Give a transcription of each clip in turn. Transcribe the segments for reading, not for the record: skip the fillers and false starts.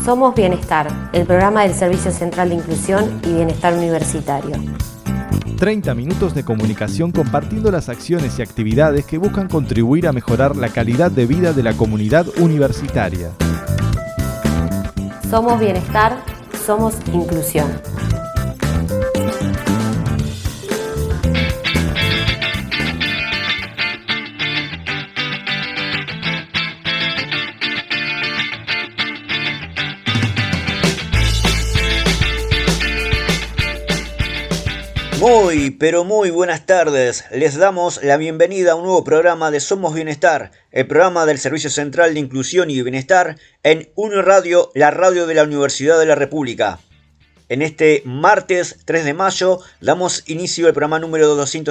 Somos Bienestar, el programa del Servicio Central de Inclusión y Bienestar Universitario. 30 minutos de comunicación compartiendo las acciones y actividades que buscan contribuir a mejorar la calidad de vida de la comunidad universitaria. Somos Bienestar, somos Inclusión. Muy, pero muy buenas tardes. Les damos la bienvenida a un nuevo programa de Somos Bienestar, el programa del Servicio Central de Inclusión y Bienestar en UniRadio, la radio de la Universidad de la República. En este martes 3 de mayo damos inicio al programa número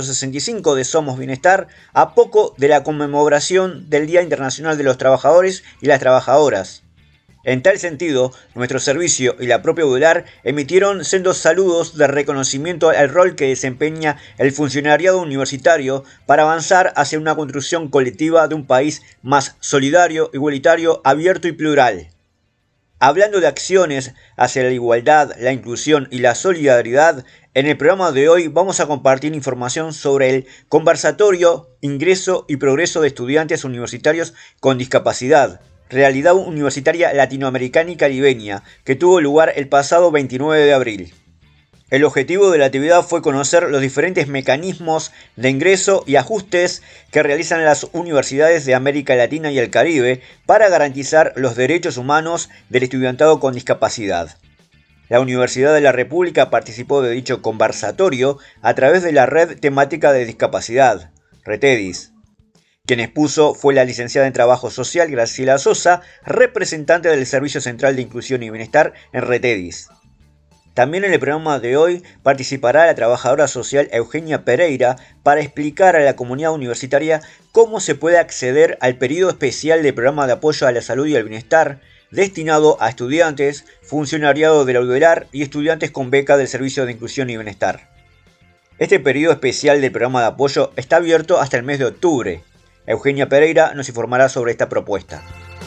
265 de Somos Bienestar, a poco de la conmemoración del Día Internacional de los Trabajadores y las Trabajadoras. En tal sentido, nuestro servicio y la propia UDELAR emitieron sendos saludos de reconocimiento al rol que desempeña el funcionariado universitario para avanzar hacia una construcción colectiva de un país más solidario, igualitario, abierto y plural. Hablando de acciones hacia la igualdad, la inclusión y la solidaridad, en el programa de hoy vamos a compartir información sobre el conversatorio Ingreso y Progreso de Estudiantes Universitarios con Discapacidad, Realidad Universitaria Latinoamericana y Caribeña, que tuvo lugar el pasado 29 de abril. El objetivo de la actividad fue conocer los diferentes mecanismos de ingreso y ajustes que realizan las universidades de América Latina y el Caribe para garantizar los derechos humanos del estudiantado con discapacidad. La Universidad de la República participó de dicho conversatorio a través de la Red Temática de Discapacidad, RETEDIS. Quien expuso fue la licenciada en Trabajo Social Graciela Sosa, representante del Servicio Central de Inclusión y Bienestar en RETEDIS. También en el programa de hoy participará la trabajadora social Eugenia Pereira para explicar a la comunidad universitaria cómo se puede acceder al periodo especial del Programa de Apoyo a la Salud y al Bienestar destinado a estudiantes, funcionariado de la UDELAR y estudiantes con beca del Servicio de Inclusión y Bienestar. Este periodo especial del programa de apoyo está abierto hasta el mes de octubre. Eugenia Pereira nos informará sobre esta propuesta.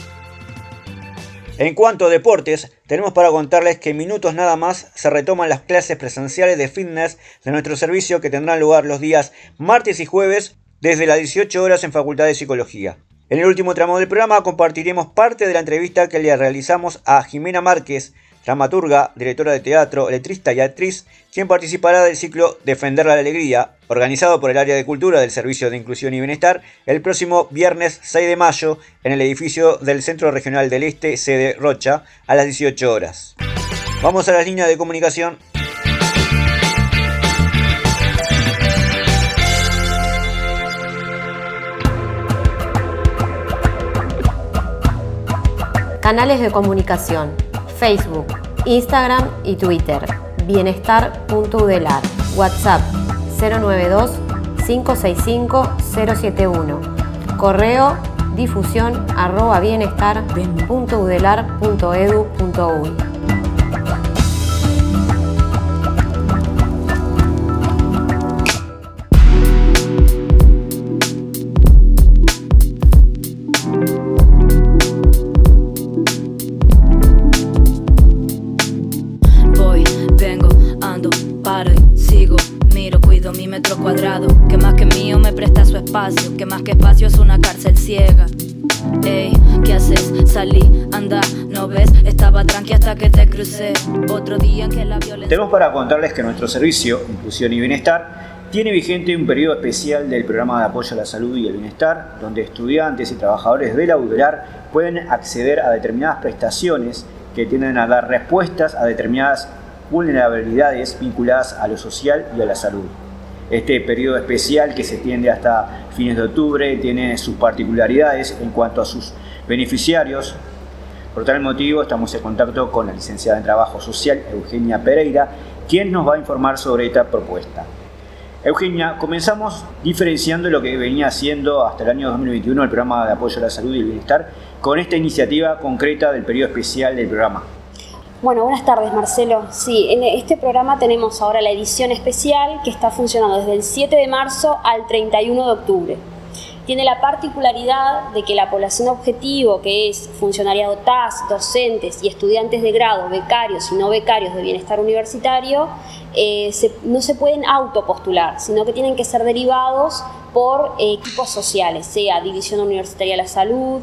En cuanto a deportes, tenemos para contarles que en minutos nada más se retoman las clases presenciales de fitness de nuestro servicio que tendrán lugar los días martes y jueves desde las 18 horas en Facultad de Psicología. En el último tramo del programa compartiremos parte de la entrevista que le realizamos a Jimena Márquez, dramaturga, directora de teatro, letrista y actriz, quien participará del ciclo Defender la Alegría, organizado por el Área de Cultura del Servicio de Inclusión y Bienestar, el próximo viernes 6 de mayo en el edificio del Centro Regional del Este, sede Rocha, a las 18 horas. Vamos a las líneas de comunicación. Canales de comunicación: Facebook, Instagram y Twitter. Bienestar.udelar. WhatsApp 092-565-071. Correo difusión@bienestar.udelar.edu.uy. Que más que mío me presta su espacio, que más que espacio es una cárcel ciega. Ey, ¿qué haces? Salí, anda, ¿no ves? Estaba tranqui hasta que te crucé. Otro día en que la violencia... Tenemos para contarles que nuestro servicio, Inclusión y Bienestar, tiene vigente un periodo especial del Programa de Apoyo a la Salud y el Bienestar, donde estudiantes y trabajadores de la UDELAR pueden acceder a determinadas prestaciones que tienden a dar respuestas a determinadas vulnerabilidades vinculadas a lo social y a la salud. Este periodo especial, que se extiende hasta fines de octubre, tiene sus particularidades en cuanto a sus beneficiarios. Por tal motivo, estamos en contacto con la licenciada en Trabajo Social, Eugenia Pereira, quien nos va a informar sobre esta propuesta. Eugenia, comenzamos diferenciando lo que venía haciendo hasta el año 2021 el Programa de Apoyo a la Salud y el Bienestar con esta iniciativa concreta del periodo especial del programa. Bueno, buenas tardes, Marcelo. Sí, en este programa tenemos ahora la edición especial que está funcionando desde el 7 de marzo al 31 de octubre. Tiene la particularidad de que la población objetivo, que es funcionariado TAS, docentes y estudiantes de grado, becarios y no becarios de bienestar universitario, no se pueden autopostular, sino que tienen que ser derivados por equipos sociales, sea División Universitaria de la Salud,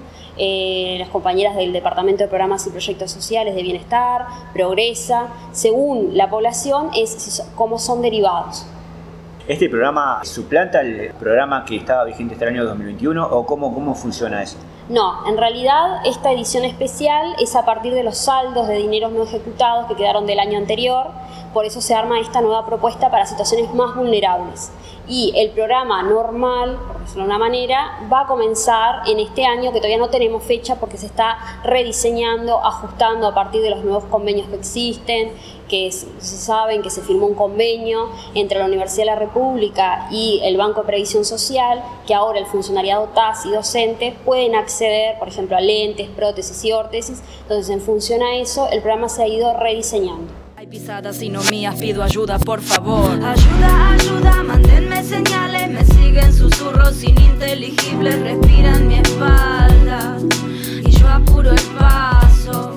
las compañeras del Departamento de Programas y Proyectos Sociales de Bienestar, Progresa, según la población es cómo son derivados. ¿Este programa suplanta el programa que estaba vigente hasta el año 2021 o cómo funciona eso? No, en realidad esta edición especial es a partir de los saldos de dineros no ejecutados que quedaron del año anterior, por eso se arma esta nueva propuesta para situaciones más vulnerables. Y el programa normal, por decirlo de una manera, va a comenzar en este año, que todavía no tenemos fecha porque se está rediseñando, ajustando a partir de los nuevos convenios que existen, que se saben que se firmó un convenio entre la Universidad de la República y el Banco de Previsión Social, que ahora el funcionariado TAS y docentes pueden acceder, por ejemplo, a lentes, prótesis y órtesis. Entonces, en función a eso, el programa se ha ido rediseñando. Hay pisadas y no mías, pido ayuda, por favor. Ayuda, ayuda, mándenme señales. Me siguen susurros ininteligibles, respiran mi espalda y yo apuro el paso.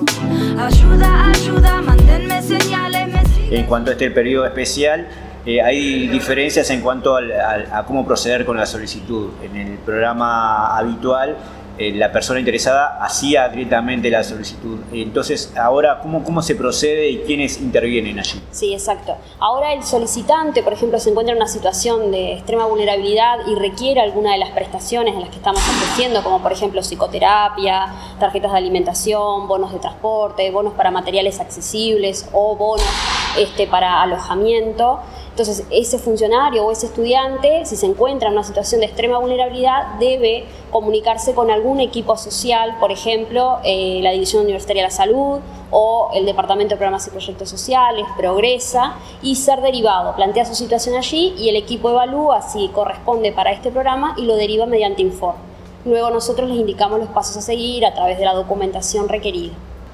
Ayuda, ayuda, mándenme señales. En cuanto a este periodo especial, hay diferencias en cuanto a cómo proceder con la solicitud. En el programa habitual, la persona interesada hacía directamente la solicitud. Entonces, ahora, ¿cómo se procede y quiénes intervienen allí? Sí, exacto. Ahora el solicitante, por ejemplo, se encuentra en una situación de extrema vulnerabilidad y requiere alguna de las prestaciones en las que estamos ofreciendo, como por ejemplo psicoterapia, tarjetas de alimentación, bonos de transporte, bonos para materiales accesibles o bonos para alojamiento. Entonces, ese funcionario o ese estudiante, si se encuentra en una situación de extrema vulnerabilidad, debe comunicarse con algún equipo social, por ejemplo, la División Universitaria de la Salud o el Departamento de Programas y Proyectos Sociales, Progresa, y ser derivado. Plantea su situación allí y el equipo evalúa si corresponde para este programa y lo deriva mediante informe. Luego nosotros les indicamos los pasos a seguir a través de la documentación requerida.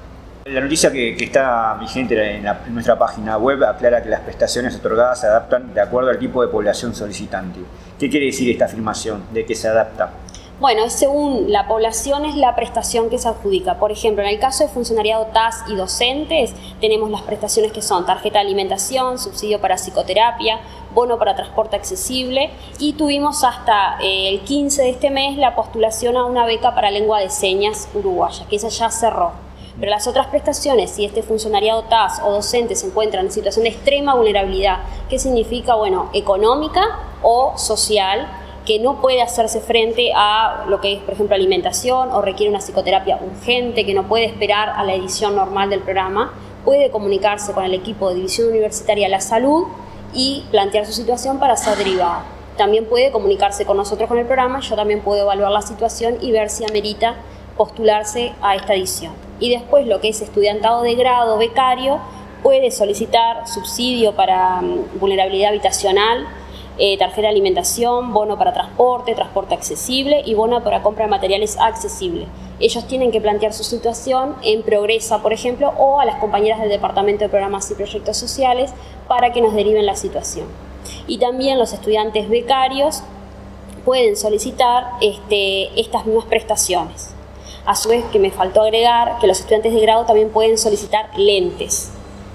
La noticia que está vigente en nuestra página web aclara que las prestaciones otorgadas se adaptan de acuerdo al tipo de población solicitante. ¿Qué quiere decir esta afirmación de que se adapta? Bueno, según la población es la prestación que se adjudica. Por ejemplo, en el caso de funcionariado TAS y docentes, tenemos las prestaciones que son tarjeta de alimentación, subsidio para psicoterapia, bono para transporte accesible, y tuvimos hasta el 15 de este mes la postulación a una beca para lengua de señas uruguaya, que esa ya cerró. Pero las otras prestaciones, si este funcionariado TAS o docente se encuentran en situación de extrema vulnerabilidad, ¿qué significa? Bueno, económica o social, que no puede hacerse frente a lo que es, por ejemplo, alimentación o requiere una psicoterapia urgente, que no puede esperar a la edición normal del programa, puede comunicarse con el equipo de División Universitaria de la Salud y plantear su situación para ser derivado. También puede comunicarse con nosotros con el programa, yo también puedo evaluar la situación y ver si amerita postularse a esta edición. Y después lo que es estudiantado de grado becario puede solicitar subsidio para vulnerabilidad habitacional, tarjeta de alimentación, bono para transporte accesible y bono para compra de materiales accesibles. Ellos tienen que plantear su situación en Progresa, por ejemplo, o a las compañeras del Departamento de Programas y Proyectos Sociales para que nos deriven la situación. Y también los estudiantes becarios pueden solicitar estas mismas prestaciones. A su vez, que me faltó agregar que los estudiantes de grado también pueden solicitar lentes,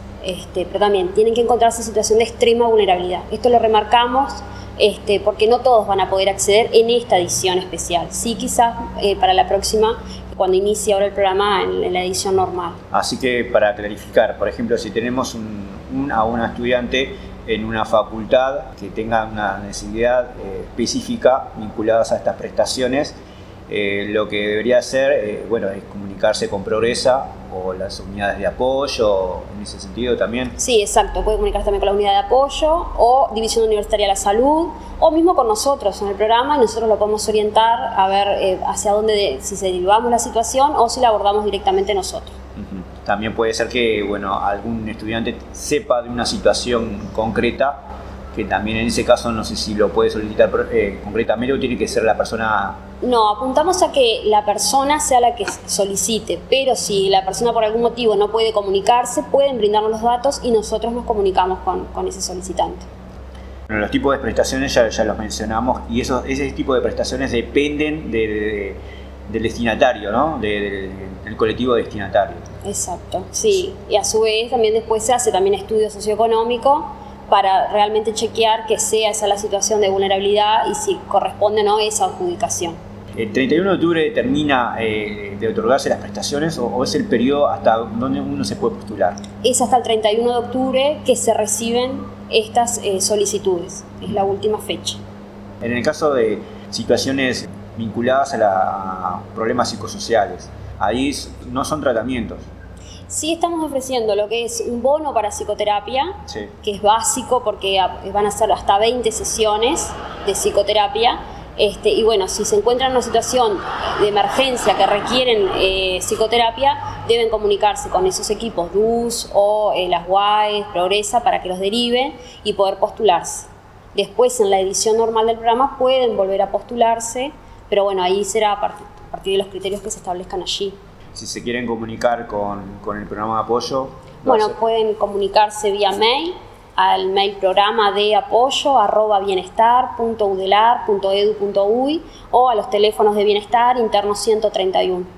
pero también tienen que encontrarse en situación de extrema vulnerabilidad. Esto lo remarcamos porque no todos van a poder acceder en esta edición especial. Sí, quizás para la próxima, cuando inicie ahora el programa en la edición normal. Así que, para clarificar, por ejemplo, si tenemos a una estudiante en una facultad que tenga una necesidad específica vinculadas a estas prestaciones, lo que debería hacer es comunicarse con Progresa o las unidades de apoyo, en ese sentido también. Sí, exacto, puede comunicarse también con la unidad de apoyo o División Universitaria de la Salud o mismo con nosotros en el programa, y nosotros lo podemos orientar a ver hacia dónde, si se derivamos la situación o si la abordamos directamente nosotros. Uh-huh. También puede ser que algún estudiante sepa de una situación concreta, que también en ese caso no sé si lo puede solicitar concretamente o tiene que ser la persona. No, apuntamos a que la persona sea la que solicite, pero si la persona por algún motivo no puede comunicarse, pueden brindarnos los datos y nosotros nos comunicamos con ese solicitante. Bueno, los tipos de prestaciones ya los mencionamos y ese tipo de prestaciones dependen del destinatario, ¿no? Del colectivo destinatario. Exacto, sí. Y a su vez también después se hace también estudio socioeconómico para realmente chequear que sea esa la situación de vulnerabilidad y si corresponde o no esa adjudicación. ¿El 31 de octubre termina de otorgarse las prestaciones o es el periodo hasta donde uno se puede postular? Es hasta el 31 de octubre que se reciben estas solicitudes, es la última fecha. En el caso de situaciones vinculadas a problemas psicosociales, ahí no son tratamientos. Sí estamos ofreciendo lo que es un bono para psicoterapia, Sí. que es básico porque van a ser hasta 20 sesiones de psicoterapia. Y bueno, si se encuentran en una situación de emergencia que requieren psicoterapia, deben comunicarse con esos equipos DUS o las UAES, Progresa, para que los deriven y poder postularse. Después, en la edición normal del programa, pueden volver a postularse, pero bueno, ahí será a partir de los criterios que se establezcan allí. Si se quieren comunicar con el programa de apoyo, bueno, pueden comunicarse vía mail al mail programa de apoyo @bienestar.udelar.edu.uy o a los teléfonos de bienestar interno 131.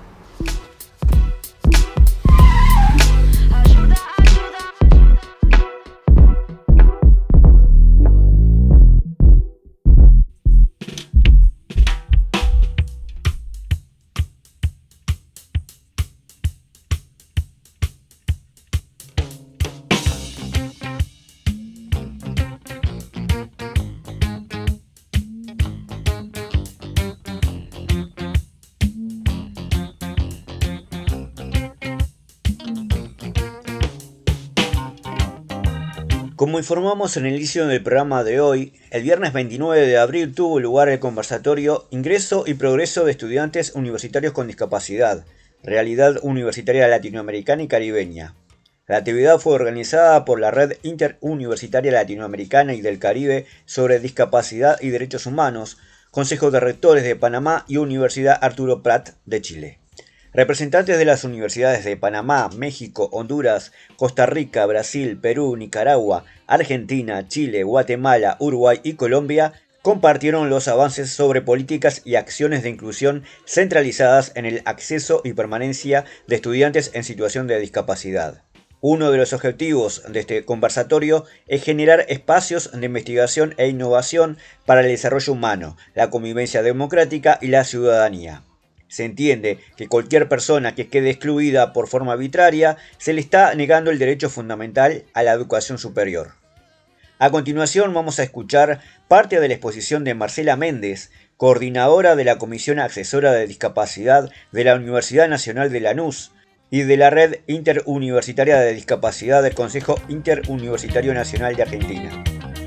Como informamos en el inicio del programa de hoy, el viernes 29 de abril tuvo lugar el conversatorio Ingreso y Progreso de Estudiantes Universitarios con Discapacidad, Realidad Universitaria Latinoamericana y Caribeña. La actividad fue organizada por la Red Interuniversitaria Latinoamericana y del Caribe sobre Discapacidad y Derechos Humanos, Consejo de Rectores de Panamá y Universidad Arturo Prat de Chile. Representantes de las universidades de Panamá, México, Honduras, Costa Rica, Brasil, Perú, Nicaragua, Argentina, Chile, Guatemala, Uruguay y Colombia compartieron los avances sobre políticas y acciones de inclusión centralizadas en el acceso y permanencia de estudiantes en situación de discapacidad. Uno de los objetivos de este conversatorio es generar espacios de investigación e innovación para el desarrollo humano, la convivencia democrática y la ciudadanía. Se entiende que cualquier persona que quede excluida por forma arbitraria se le está negando el derecho fundamental a la educación superior. A continuación vamos a escuchar parte de la exposición de Marcela Méndez, coordinadora de la Comisión Asesora de Discapacidad de la Universidad Nacional de Lanús y de la Red Interuniversitaria de Discapacidad del Consejo Interuniversitario Nacional de Argentina.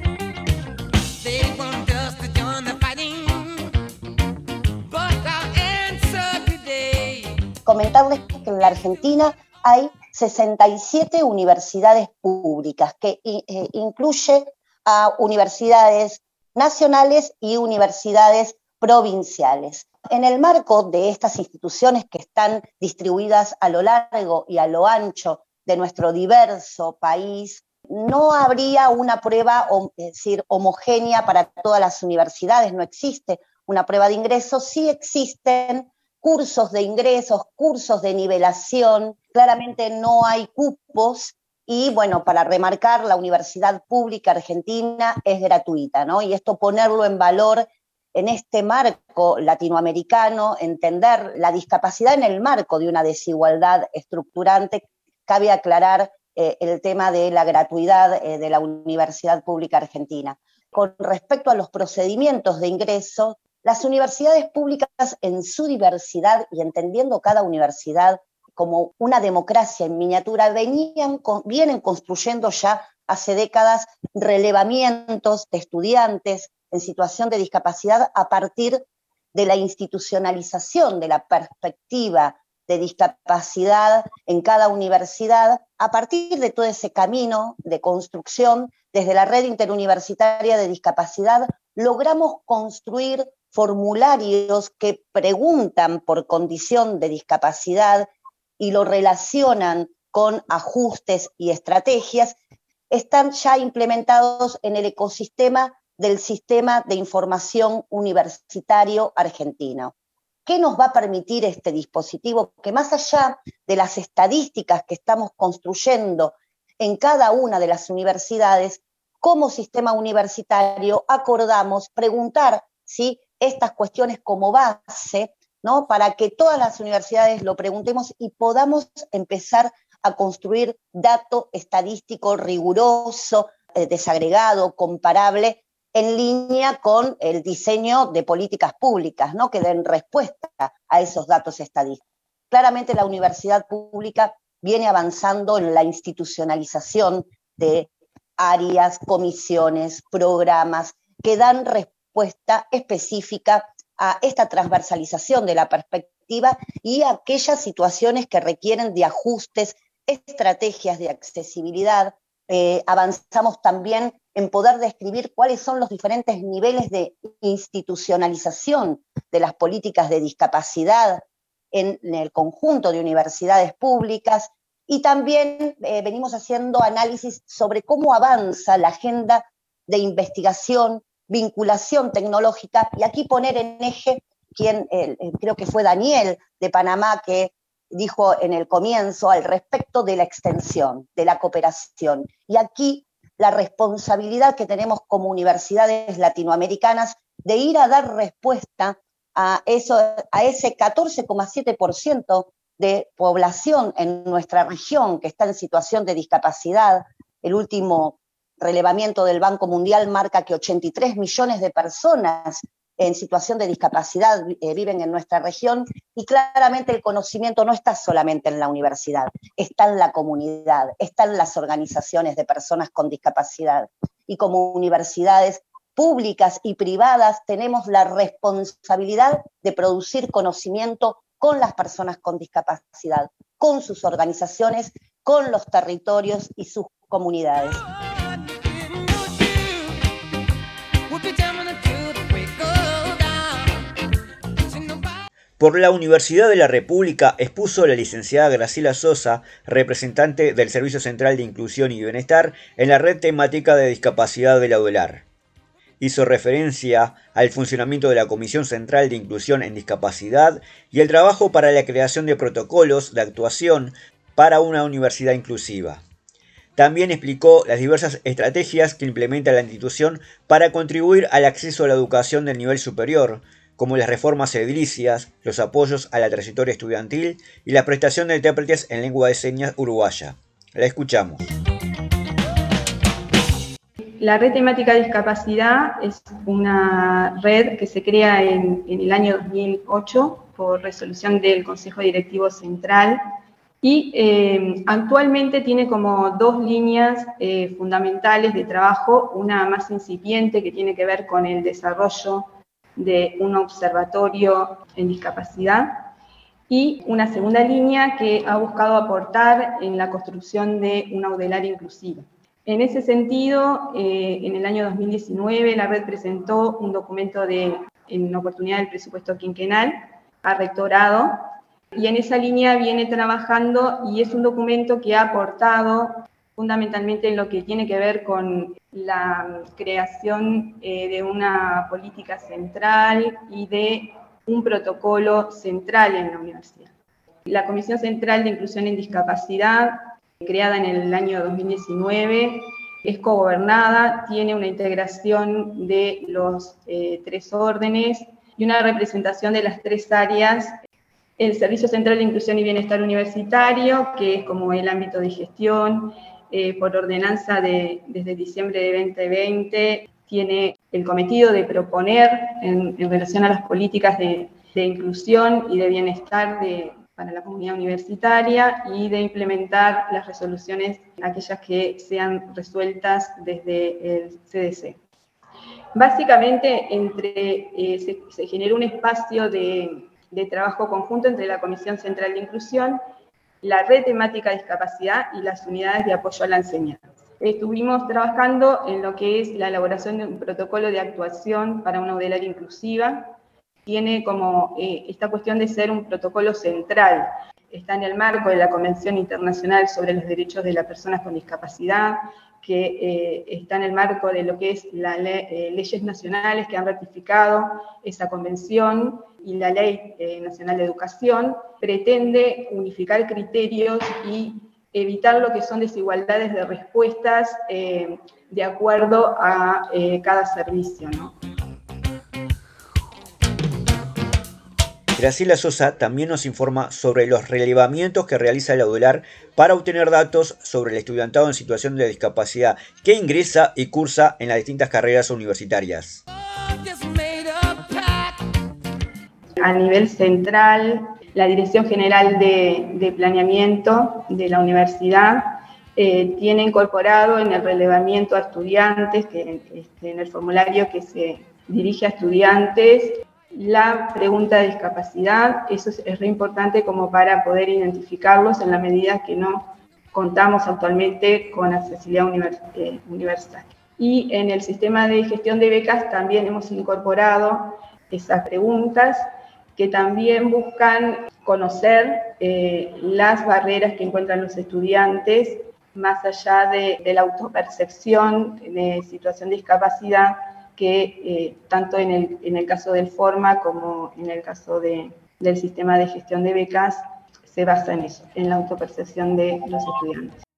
Comentarles que en la Argentina hay 67 universidades públicas, que incluye a universidades nacionales y universidades provinciales. En el marco de estas instituciones que están distribuidas a lo largo y a lo ancho de nuestro diverso país, no habría una prueba, es decir, homogénea para todas las universidades, no existe una prueba de ingreso, sí existen cursos de ingresos, cursos de nivelación, claramente no hay cupos y, bueno, para remarcar, la universidad pública argentina es gratuita, ¿no? Y esto ponerlo en valor en este marco latinoamericano, entender la discapacidad en el marco de una desigualdad estructurante, cabe aclarar el tema de la gratuidad de la universidad pública argentina. Con respecto a los procedimientos de ingreso, las universidades públicas en su diversidad y entendiendo cada universidad como una democracia en miniatura, vienen construyendo ya hace décadas relevamientos de estudiantes en situación de discapacidad a partir de la institucionalización de la perspectiva de discapacidad en cada universidad, a partir de todo ese camino de construcción, desde la Red Interuniversitaria de Discapacidad, logramos construir formularios que preguntan por condición de discapacidad y lo relacionan con ajustes y estrategias están ya implementados en el ecosistema del Sistema de Información Universitario argentino. ¿Qué nos va a permitir este dispositivo? Que más allá de las estadísticas que estamos construyendo en cada una de las universidades, como sistema universitario acordamos preguntar, ¿sí?, estas cuestiones como base, ¿no?, para que todas las universidades lo preguntemos y podamos empezar a construir dato estadístico riguroso, desagregado, comparable, en línea con el diseño de políticas públicas, ¿no?, que den respuesta a esos datos estadísticos. Claramente la universidad pública viene avanzando en la institucionalización de áreas, comisiones, programas que dan respuesta específica a esta transversalización de la perspectiva y a aquellas situaciones que requieren de ajustes, estrategias de accesibilidad. Avanzamos también en poder describir cuáles son los diferentes niveles de institucionalización de las políticas de discapacidad en el conjunto de universidades públicas, y también venimos haciendo análisis sobre cómo avanza la agenda de investigación, vinculación tecnológica, y aquí poner en eje creo que fue Daniel de Panamá que dijo en el comienzo al respecto de la extensión, de la cooperación. Y aquí la responsabilidad que tenemos como universidades latinoamericanas de ir a dar respuesta a ese 14,7% de población en nuestra región que está en situación de discapacidad. El último relevamiento del Banco Mundial marca que 83 millones de personas en situación de discapacidad viven en nuestra región, y claramente el conocimiento no está solamente en la universidad, está en la comunidad, está en las organizaciones de personas con discapacidad. Y como universidades públicas y privadas tenemos la responsabilidad de producir conocimiento con las personas con discapacidad, con sus organizaciones, con los territorios y sus comunidades. Por la Universidad de la República expuso la licenciada Graciela Sosa, representante del Servicio Central de Inclusión y Bienestar en la red temática de discapacidad de la UDELAR. Hizo referencia al funcionamiento de la Comisión Central de Inclusión en Discapacidad y el trabajo para la creación de protocolos de actuación para una universidad inclusiva. También explicó las diversas estrategias que implementa la institución para contribuir al acceso a la educación del nivel superior, como las reformas edilicias, los apoyos a la trayectoria estudiantil y la prestación de intérpretes en lengua de señas uruguaya. La escuchamos. La red temática de discapacidad es una red que se crea en el año 2008 por resolución del Consejo Directivo Central y actualmente tiene como dos líneas fundamentales de trabajo, una más incipiente que tiene que ver con el desarrollo de un observatorio en discapacidad y una segunda línea que ha buscado aportar en la construcción de una UDELAR inclusiva. En ese sentido, en el año 2019 la red presentó un documento en oportunidad del presupuesto quinquenal a rectorado, y en esa línea viene trabajando y es un documento que ha aportado fundamentalmente en lo que tiene que ver con la creación de una política central y de un protocolo central en la universidad. La Comisión Central de Inclusión en Discapacidad, creada en el año 2019, es cogobernada, tiene una integración de los tres órdenes y una representación de las tres áreas: el Servicio Central de Inclusión y Bienestar Universitario, que es como el ámbito de gestión, por ordenanza desde diciembre de 2020, tiene el cometido de proponer en relación a las políticas de inclusión y de bienestar para la comunidad universitaria y de implementar las resoluciones, aquellas que sean resueltas desde el CDC. Básicamente, se generó un espacio de trabajo conjunto entre la Comisión Central de Inclusión, la red temática de discapacidad y las unidades de apoyo a la enseñanza. Estuvimos trabajando en lo que es la elaboración de un protocolo de actuación para una UDELAR inclusiva. Tiene como esta cuestión de ser un protocolo central. Está en el marco de la Convención Internacional sobre los Derechos de las Personas con Discapacidad, que está en el marco de lo que es las leyes nacionales que han ratificado esa convención y la Ley Nacional de Educación, pretende unificar criterios y evitar lo que son desigualdades de respuestas de acuerdo a cada servicio, ¿no? Graciela Sosa también nos informa sobre los relevamientos que realiza la UDELAR para obtener datos sobre el estudiantado en situación de discapacidad que ingresa y cursa en las distintas carreras universitarias. A nivel central, la Dirección General de Planeamiento de la universidad tiene incorporado en el relevamiento a estudiantes, en el formulario que se dirige a estudiantes, la pregunta de discapacidad. Eso es re importante como para poder identificarlos en la medida que no contamos actualmente con accesibilidad universal. Y en el sistema de gestión de becas también hemos incorporado esas preguntas que también buscan conocer las barreras que encuentran los estudiantes más allá de la autopercepción de situación de discapacidad, que tanto en el caso del Forma como en el caso del sistema de gestión de becas se basa en eso, en la autopercepción de los estudiantes.